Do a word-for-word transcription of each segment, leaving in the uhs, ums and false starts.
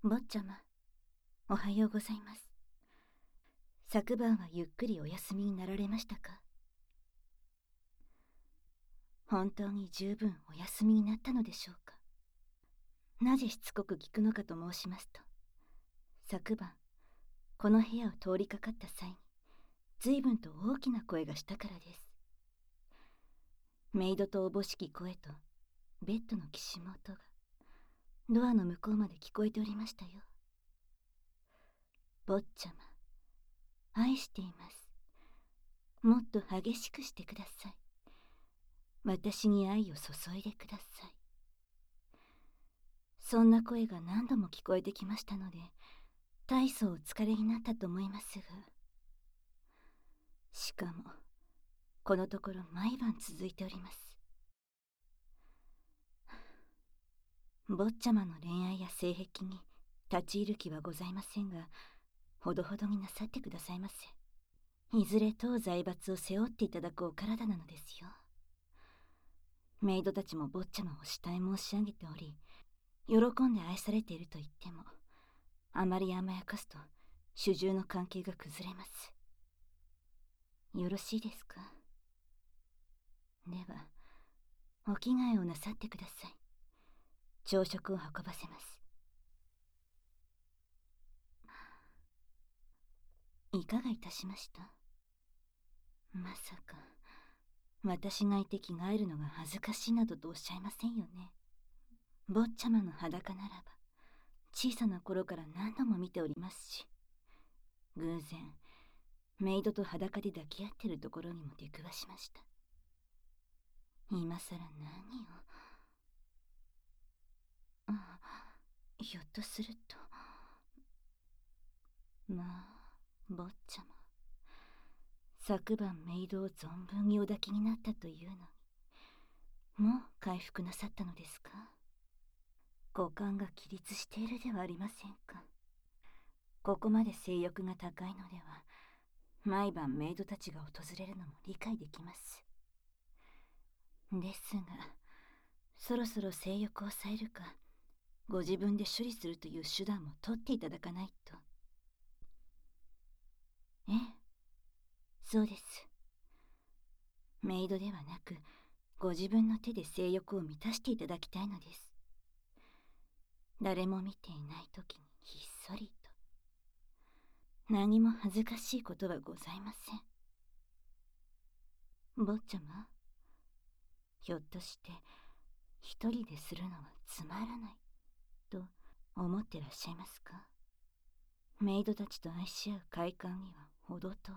坊ちゃま、おはようございます。昨晩はゆっくりお休みになられましたか？本当に十分お休みになったのでしょうか？なぜしつこく聞くのかと申しますと、昨晩この部屋を通りかかった際に随分と大きな声がしたからです。メイドとおぼしき声とベッドのきしむ音がドアの向こうまで聞こえておりましたよ。坊ちゃま、愛しています。もっと激しくしてください。私に愛を注いでください。そんな声が何度も聞こえてきましたので、大層お疲れになったと思いますが、しかもこのところ毎晩続いております。坊ちゃまの恋愛や性癖に立ち入る気はございませんが、ほどほどになさってくださいませ。いずれ当財閥を背負っていただくお体なのですよ。メイドたちも坊ちゃまを慕い申し上げており、喜んで愛されていると言っても、あまり甘やかすと主従の関係が崩れます。よろしいですか？ではお着替えをなさってください。朝食を運ばせます。いかがいたしました？まさか私がいて着替えるのが恥ずかしいなどとおっしゃいませんよね？坊ちゃまの裸ならば小さな頃から何度も見ておりますし、偶然メイドと裸で抱き合ってるところにも出くわしました。今さら何を。あ、ひょっとすると、まあ坊ちゃま、昨晩メイドを存分にお抱きになったというのに、もう回復なさったのですか？五感が起立しているではありませんか。ここまで性欲が高いのでは、毎晩メイドたちが訪れるのも理解できます。ですが、そろそろ性欲を抑えるか、ご自分で処理するという手段も取っていただかないと。ええ、そうです。メイドではなく、ご自分の手で性欲を満たしていただきたいのです。誰も見ていない時にひっそりと。何も恥ずかしいことはございません。坊ちゃま、ひょっとして一人でするのはつまらないと思ってらっしゃいますか？メイドたちと愛し合う快感には程遠いと。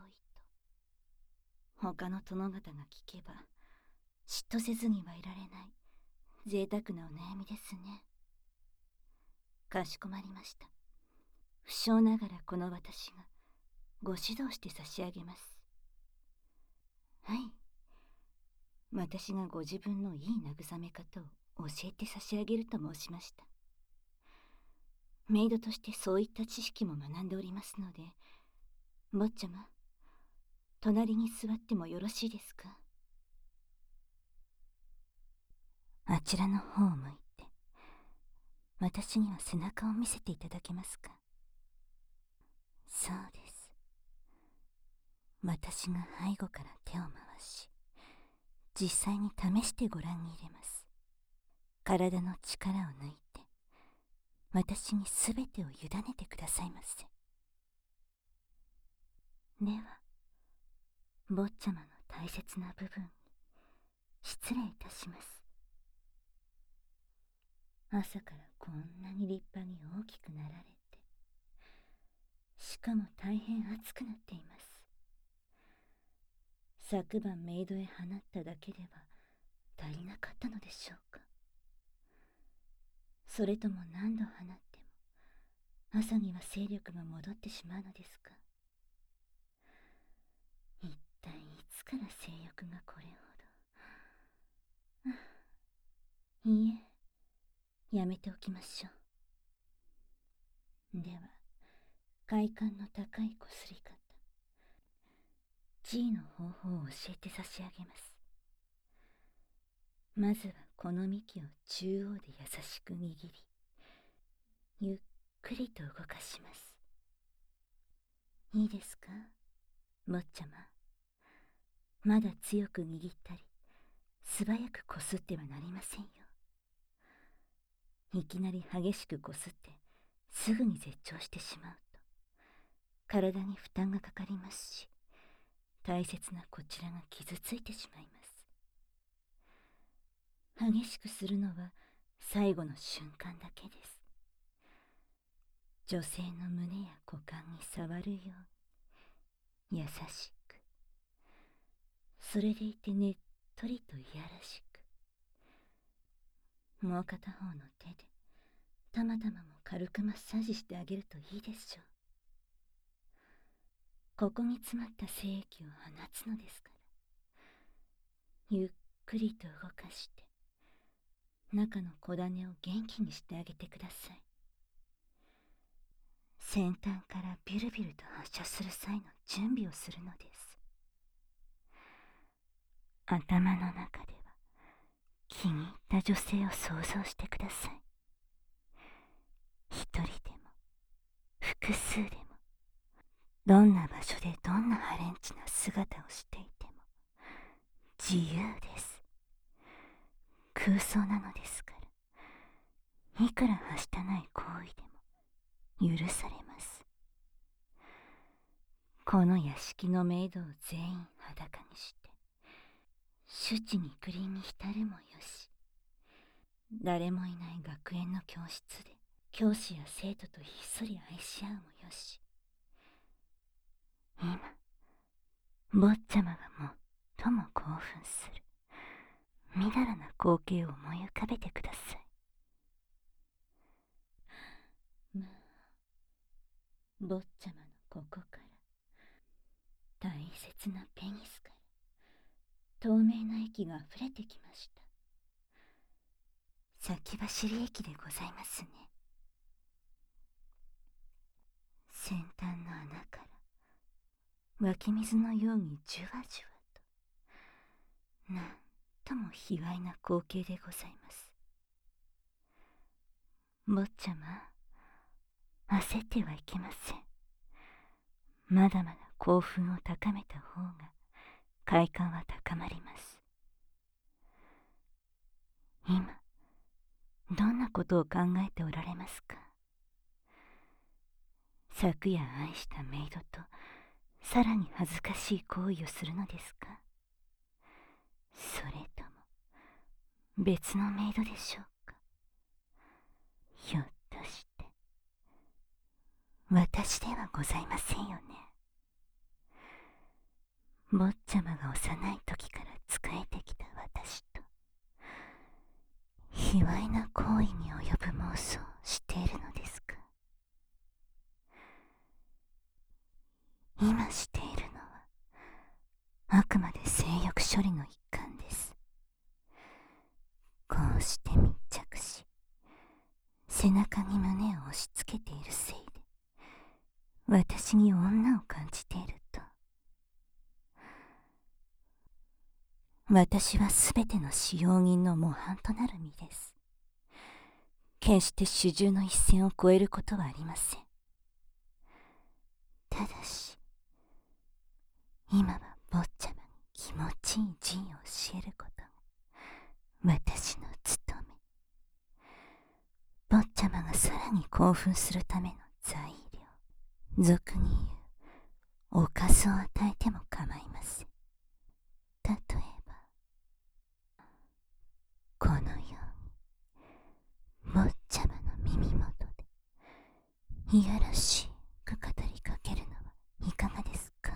他の殿方が聞けば嫉妬せずにはいられない贅沢なお悩みですね。かしこまりました。不肖ながらこの私がご指導して差し上げます。はい、私がご自分のいい慰め方を教えて差し上げると申しました。メイドとしてそういった知識も学んでおりますので、坊ちゃま、隣に座ってもよろしいですか？あちらの方を向いて、私には背中を見せていただけますか？そうです。私が背後から手を回し、実際に試してご覧に入れます。体の力を抜いて、私にすべてを委ねてくださいませ。では、坊ちゃまの大切な部分に失礼いたします。朝からこんなに立派に大きくなられて、しかも大変熱くなっています。昨晩メイドへ放っただけでは足りなかったのでしょうか。それとも何度放っても朝には勢力が戻ってしまうのですか。一体いつから性欲がこれほど。いいえ、やめておきましょう。では、快感の高いこすり方、G の方法を教えて差し上げます。まずはこの幹を中央で優しく握り、ゆっくくりと動かします。いいですか、坊ちゃま。まだ強く握ったり素早くこすってはなりませんよ。いきなり激しくこすってすぐに絶頂してしまうと体に負担がかかりますし、大切なこちらが傷ついてしまいます。激しくするのは最後の瞬間だけです。女性の胸や股間に触るように優しく、それでいてねっとりといやらしく、もう片方の手でたまたまも軽くマッサージしてあげるといいでしょう。ここに詰まった精液を放つのですから、ゆっくりと動かして中の小種を元気にしてあげてください。先端からビュルビュルと発射する際の準備をするのです。頭の中では気に入った女性を想像してください。一人でも複数でも、どんな場所でどんなハレンチな姿をしていても自由です。空想なのですから、いくらはしたない行為でも許されます。この屋敷のメイドを全員裸にして手地にクリに浸るもよし、誰もいない学園の教室で教師や生徒とひっそり愛し合うもよし、今坊ちゃまが最も興奮するみだらな光景を思い浮かべてください。まあ、坊ちゃまのここから大切なペニスから透明な液があふれてきました。先走り液でございますね。先端の穴から湧き水のようにじゅわじゅわと、なんとも卑猥な光景でございます。坊ちゃま、焦ってはいけません。まだまだ興奮を高めた方が快感は高まります。今どんなことを考えておられますか。昨夜愛したメイドとさらに恥ずかしい行為をするのですか。それとも別のメイドでしょうか。ひょっとして私ではございませんよね。坊ちゃまが幼い時から仕えてきた私と卑猥な行為に及ぶ妄想をしているのですか。今しているのはあくまで性欲処理の一環です。こうして密着し背中に胸を押し付けているせいで私に女を感じていると、私はすべての使用人の模範となる身です。決して主従の一線を越えることはありません。ただし今は坊ちゃまに気持ちいい陣を教えることが私の務め。坊ちゃまがさらに興奮するための材料、俗に言うおかずを与えても構いません。例えばこのように坊ちゃまの耳元でいやらしく語りかけるのはいかがですか。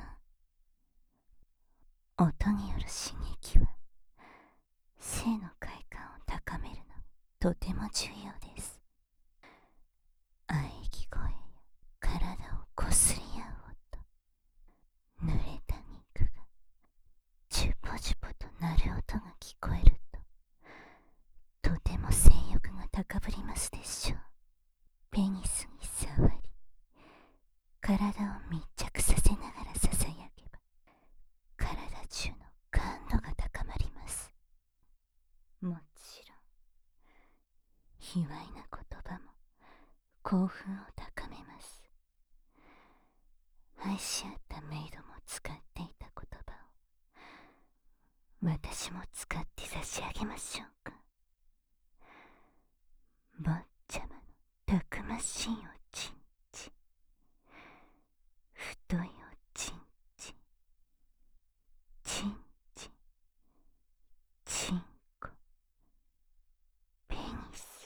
音による刺激は性の快感を高めるのにとても重要です。喘ぎ声や体をこすり合う音、濡れた肉がジュポジュポと鳴る音が聞こえるととても性欲が高ぶりますでしょう。ペニスに触り体を密着させながらささやけば体中の感度が高まります。もちろん卑猥な言葉も興奮を高愛し合ったメイドも使っていた言葉を私も使って差し上げましょうか。坊ちゃまのたくましいおちんち、太いおちんち、ちんち、ちんこ、ペニス。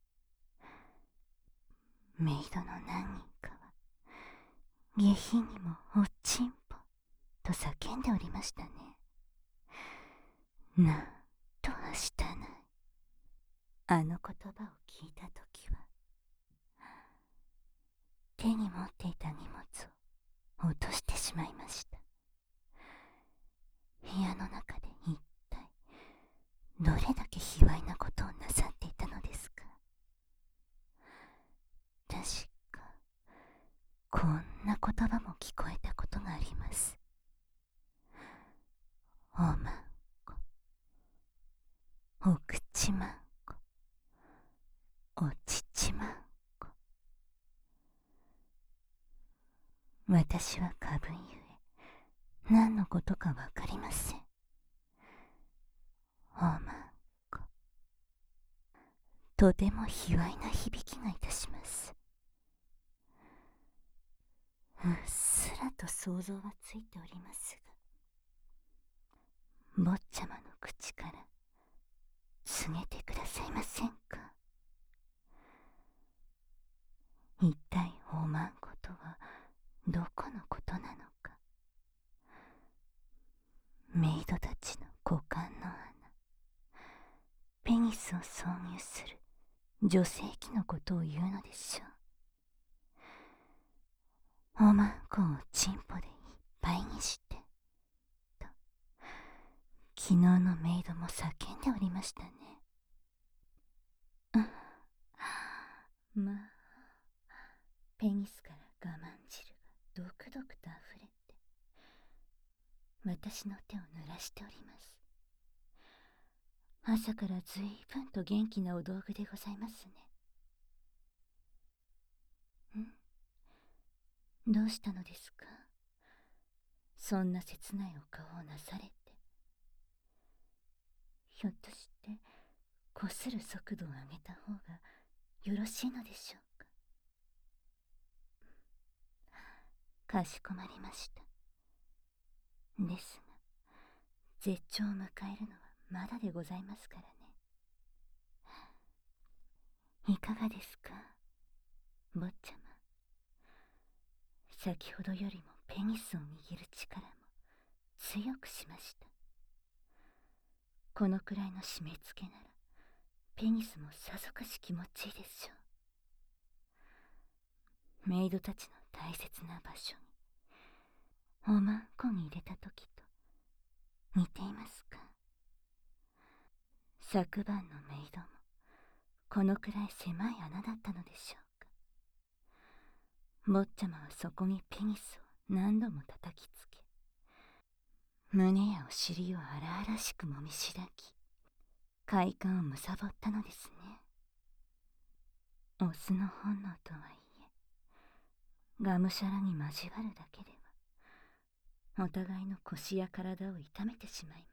メイドの何人かは下品にもおちんぽと叫んでおりましたね。なんとはしたない。あの言葉を聞いたときは手に持っていた荷物を落としてしまいました。部屋の中で一体どれだけ卑猥なことをなさっていたのですか。確かこんな言葉も聞こえたことがあります。おまんこ、お口まんこ、お乳まんこ。私は過分ゆえ何のことかわかりません。おまんこ、とても卑猥な響きがいたします。うっすらと想像はついておりますが、坊ちゃまの口から告げてくださいませんか。一体おまんことはどこのことなのか。メイドたちの股間の穴、ペニスを挿入する女性器のことを言うのでしょう。おまんこをチンポでいっぱいにしてと昨日のメイドも叫んでおりましたね。まあ、ペニスから我慢汁がドクドクとあふれて私の手を濡らしております。朝からずいぶんと元気なお道具でございますね。ん？どうしたのですか？そんな切ないお顔をなされて。ひょっとしてこする速度を上げた方がよろしいのでしょうか。かしこまりました。ですが絶頂を迎えるのはまだでございますからね。いかがですか、坊ちゃま。先ほどよりもペニスを握る力も強くしました。このくらいの締め付けならペニスもさぞかし気持ちいいでしょう。メイドたちの大切な場所におまんこに入れた時と似ていますか。昨晩のメイドもこのくらい狭い穴だったのでしょうか。坊ちゃまはそこにペニスを何度も叩きつけ、胸やお尻を荒々しくもみしだき、快感をむさぼったのですね。オスの本能とはいえ、がむしゃらに交わるだけではお互いの腰や体を痛めてしまいます。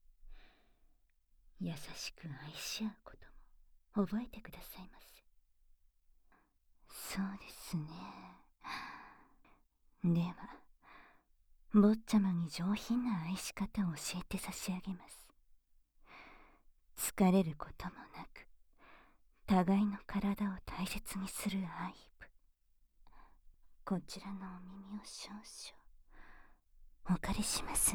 優しく愛し合うことも覚えてくださいませ。そうですね。では坊ちゃまに上品な愛し方を教えて差し上げます。疲れることもなく互いの体を大切にする愛撫。こちらのお耳を少々お借りしますね。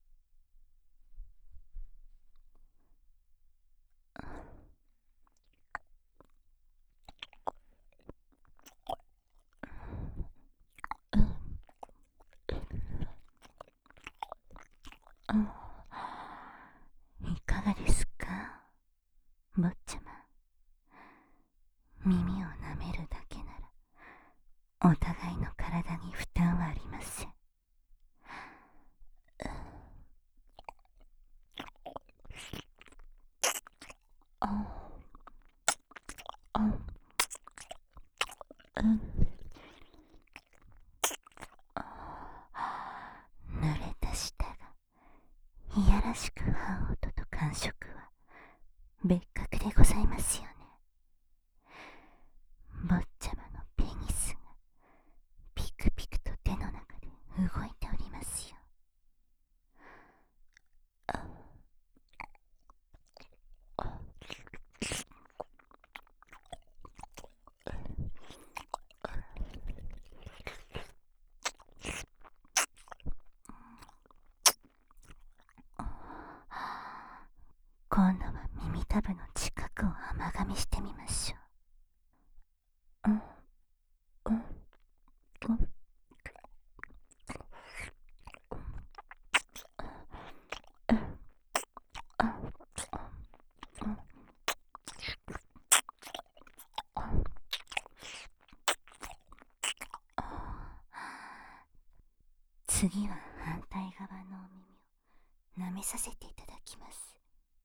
いかがですか、坊ちゃま。耳を舐めるだけならお互いの体に負担はありません。 下部の近くを甘噛みしてみましょう。うんうんうん次は反対側のお耳を舐めさせていただきます。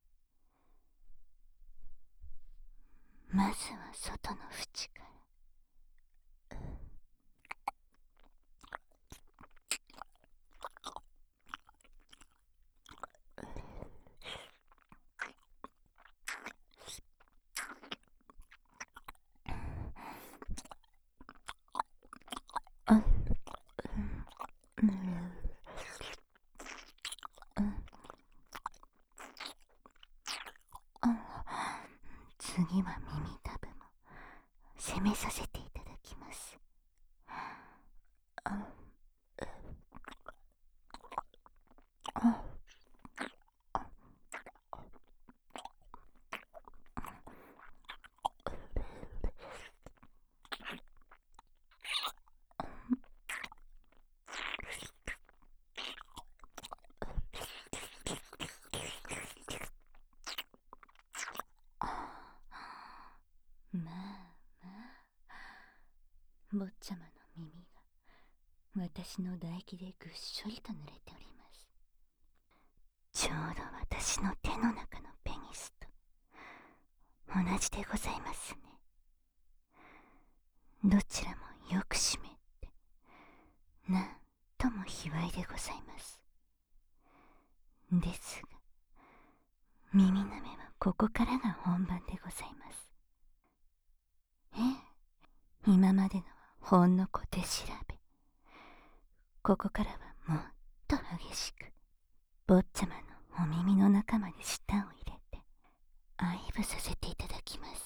まずは外の縁から。次は耳たぶも攻めさせていただきます。まあまあ、坊ちゃまの耳が私の唾液でぐっしょりと濡れております。ちょうど私の手の中のペニスと同じでございますね。どちらもよく湿ってなんとも卑猥でございます。ですが耳舐めはここからが本番でございます。ええ、今までのはほんの小手調べ。ここからはもっと激しく坊ちゃまのお耳の中まで舌を入れて愛撫させていただきます。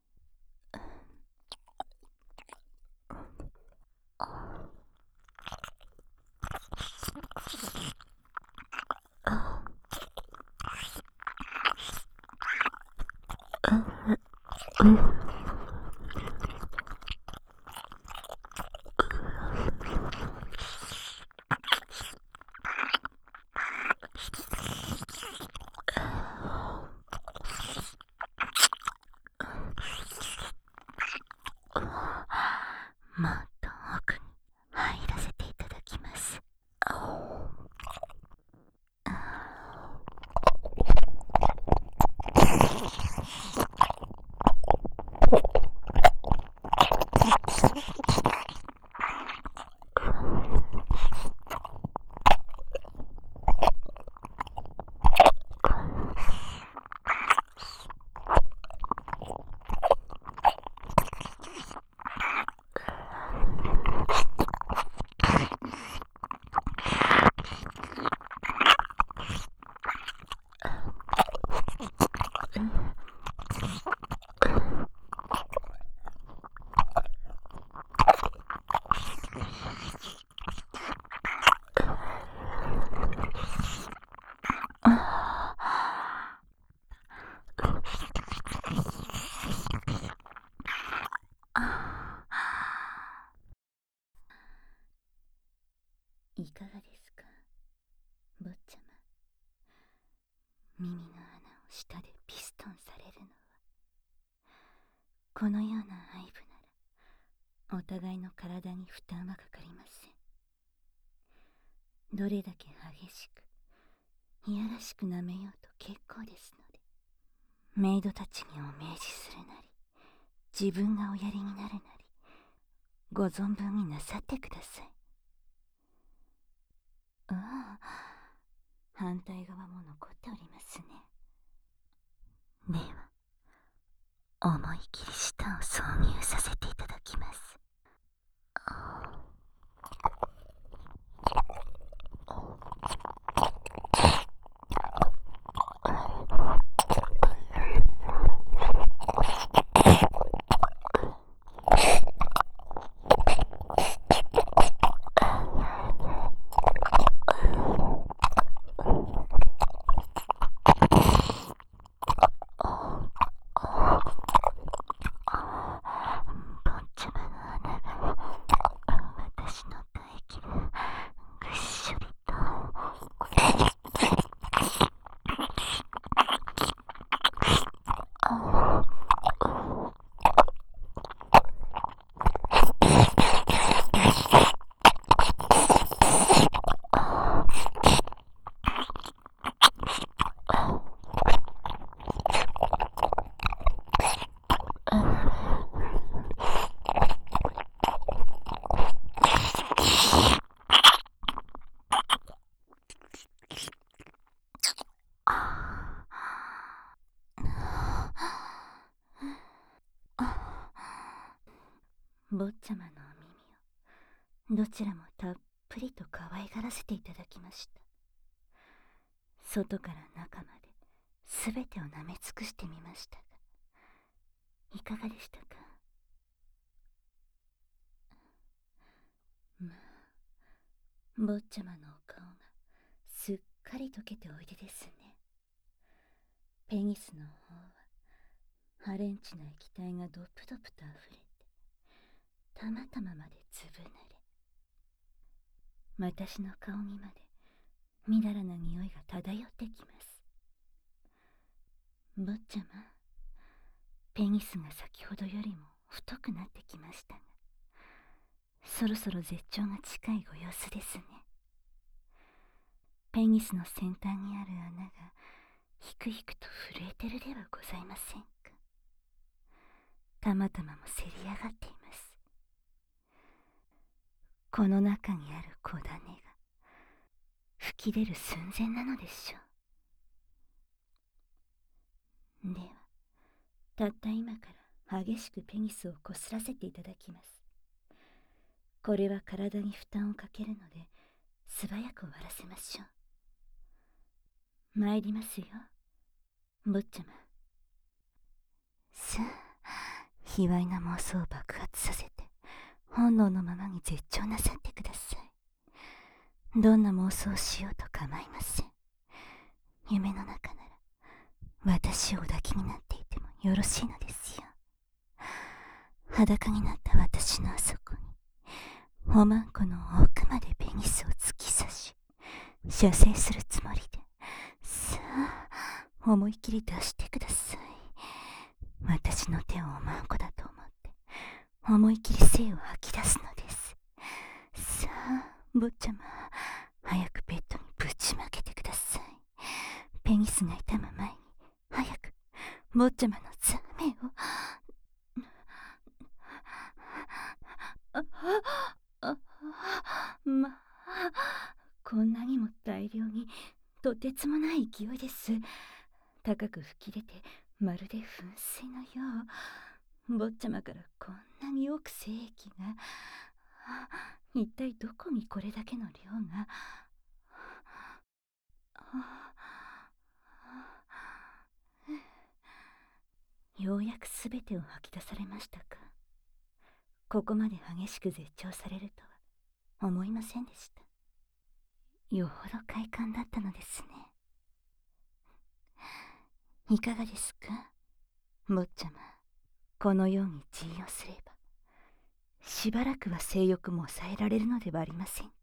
もっと奥に入らせていただきます。いかがですか、坊ちゃま。耳の穴を舌でピストンされるのはこのような愛撫ならお互いの体に負担はかかりません。どれだけ激しくいやらしく舐めようと結構ですので、メイドたちにお命じするなり自分がおやりになるなりご存分になさってください。ああ、反対側も残っておりますね。では思い切り舌を挿入させていただきます。 坊ちゃまのお耳をどちらもたっぷりと可愛がらせていただきました。外から中まで全てを舐め尽くしてみましたが、いかがでしたか？まあ、坊ちゃまのお顔がすっかり溶けておいでですね。ペギスの方はハレンチな液体がドプドプとあふれて、たまたままでずぶ濡れ。私の顔にまでみだらな匂いが漂ってきます。坊ちゃま、ペギスが先ほどよりも太くなってきましたが、そろそろ絶頂が近いご様子ですね。ペギスの先端にある穴がひくひくと震えてるではございませんか。たまたまもせり上がっています。この中にある小種が吹き出る寸前なのでしょう。では、たった今から激しくペニスをこすらせていただきます。これは体に負担をかけるので、素早く終わらせましょう。参りますよ、坊ちゃま。さあ、卑猥な妄想を爆発させて、本能のままに絶頂なさってください。どんな妄想をしようと構いません。夢の中なら、私をお抱きになっていてもよろしいのですよ。裸になった私のあそこに、おまんこの奥までペニスを突き刺し、射精するつもりで、さあ、思い切り出してください。私の手をおまんこだと思って、思い切り精を吐き出すのです。さあ、坊ちゃま、早くベッドにぶちまけてください。ペニスが痛む前に、早く、坊ちゃまのザメを。あ、あ、まあ、こんなにも大量に、とてつもない勢いです。高く吹き出て、まるで噴水のよう。坊ちゃまからこんなに多く精液が。一体どこにこれだけの量が。ようやくすべてを吐き出されましたか。ここまで激しく絶頂されるとは思いませんでした。よほど快感だったのですね。いかがですか、坊ちゃま。このように治療すれば、しばらくは性欲も抑えられるのではありませんか。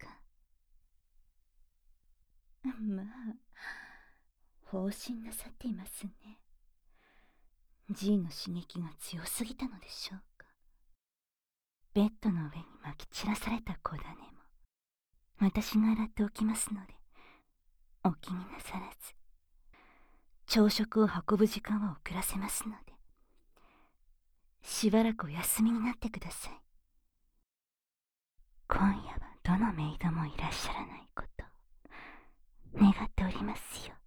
まあ、放心なさっていますね。G の刺激が強すぎたのでしょうか。ベッドの上にまき散らされた小種も、私が洗っておきますので、お気になさらず。朝食を運ぶ時間は遅らせますので、しばらくお休みになってください。今夜はどのメイドもいらっしゃらないことを願っておりますよ。